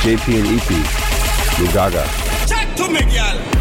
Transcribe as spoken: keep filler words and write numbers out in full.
J P and E P. Mugaga. Chat to me, girl.